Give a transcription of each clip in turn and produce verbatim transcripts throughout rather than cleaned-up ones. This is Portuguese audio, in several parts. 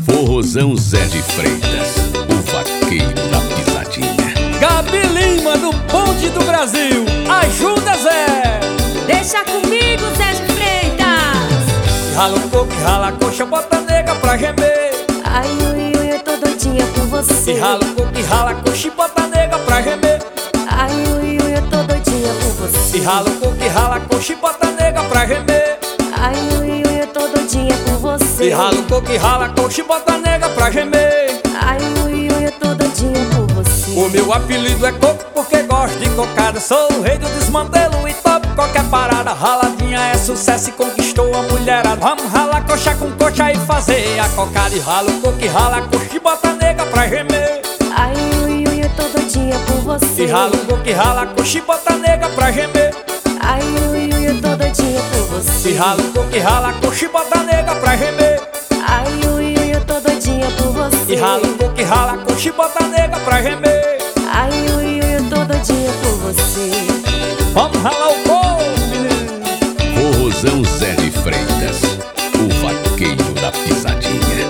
Forrozão Zé de Freitas, o vaqueiro da pisadinha. Gabi Lima, do Ponte do Brasil, ajuda Zé! Deixa comigo, Zé de Freitas. Rala o coco, rala a coxa, bota a nega pra gemer. Ai, ui, ui, eu tô doidinha por você. E rala o coco, rala a coxa, bota a nega pra gemer. Ai, ui, ui, eu tô doidinha por você. E rala o coco, rala a coxa, bota a nega pra gemer. Ai, ui, ui, eu tô doidinha por você. E rala o coco, rala a coxa, bota a nega pra gemer. Ai, ui, ui, eu tô doidinha por você. O meu apelido é Coco porque gosto de cocada. Sou o rei do desmantelo e topo qualquer parada. Raladinha é sucesso e conquistou a mulherada. Vamos ralar coxa com coxa e fazer a cocada. E rala o coco e rala a coxa e bota a nega pra gemer. Ai, ui, ui, eu tô doidinha por você. E rala o coco e rala a coxa e bota a nega pra gemer. Ai, ui, ui, eu tô doidinha por você. E rala o coco e rala a coxa e bota a nega pra gemer. Ai, ui, ui, eu tô doidinha por você. E rala o coco e rala a coxa e bota a nega pra gemer. Ai, ui, ui, eu tô doidinha por você. Vamos ralar o coco, menino. Forrozão Zé de Freitas, o vaqueiro da pisadinha.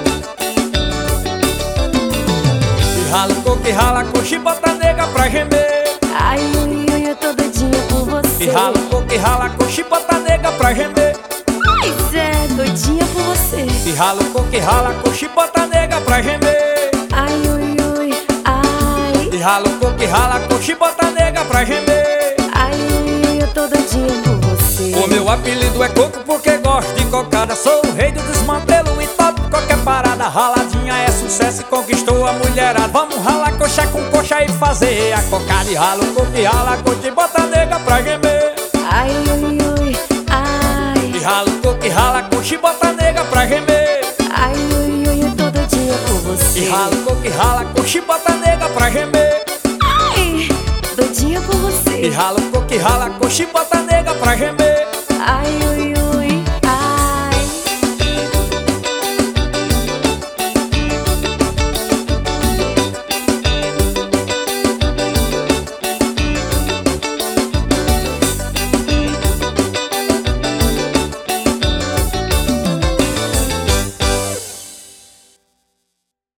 E rala o coco e rala a coxa e bota a nega pra gemer. Ai, ui, ui, eu tô doidinha por você. E rala o coco e rala a coxa e bota a nega pra gemer. Ai, Zé, doidinha por você. E rala o coco e rala a coxa e bota a nega pra gemer. Ai, ui, ui, ai. E rala o coco e rala a coxa e bota a nega pra gemer. Ai, ui, ui, eu tô doidinha por você. O meu apelido é Coco porque gosto de cocada. Sou o rei do desmantelo e topo qualquer parada. Raladinha é sucesso e conquistou a mulherada. Vamos ralar coxa com coxa e fazer a cocada. E rala o coco e rala a coxa e bota a nega pra gemer. Ai, ui, ui, ai. E rala o coco e rala a coxa e bota a nega pra gemer. Ai, ui, ui, eu tô doidinha por você. E rala o coco e rala a coxa e bota a nega pra gemer. Ai, doidinha por você. E rala o coco e rala a coxa e bota a nega pra gemer. Ai, ui,